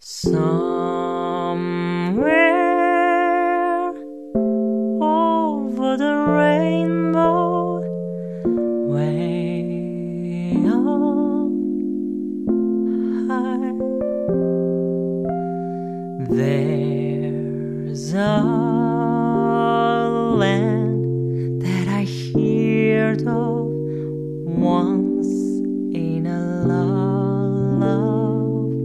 Somewhere over the rainbow, way up high, there's a land that I heard of once in a lullaby.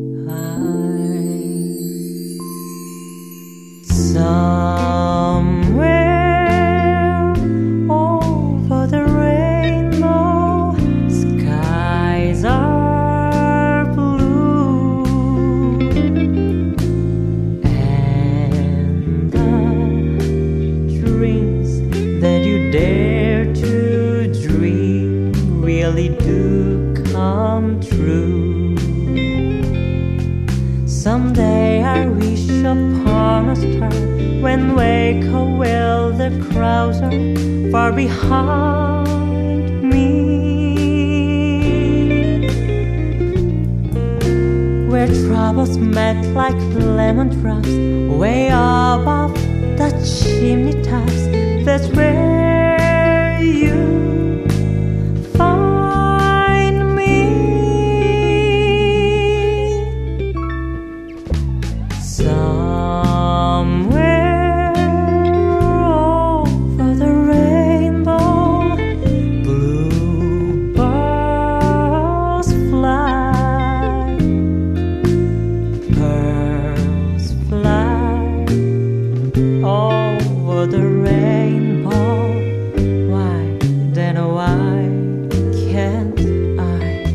Somewhere over the rainbow, skies are blue, and the dreams that you dare to dream really do come true. Someday I wish upon a star when wake up will the crowds are far behind me, where troubles melt like lemon drops way above the chimney tops. That's where you find me. Somewhere over the rainbow, bluebirds fly, birds fly over the rainbow. Why then why can't I?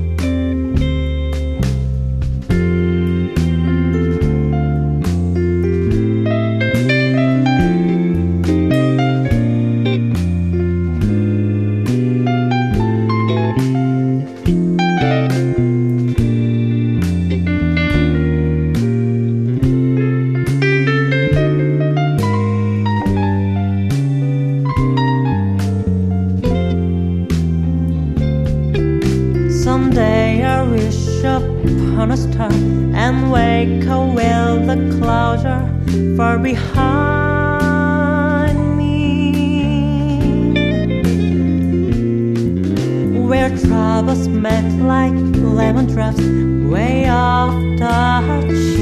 Someday I wish upon a star and wake up while the clouds are far behind me, where troubles melt like lemon drops way off the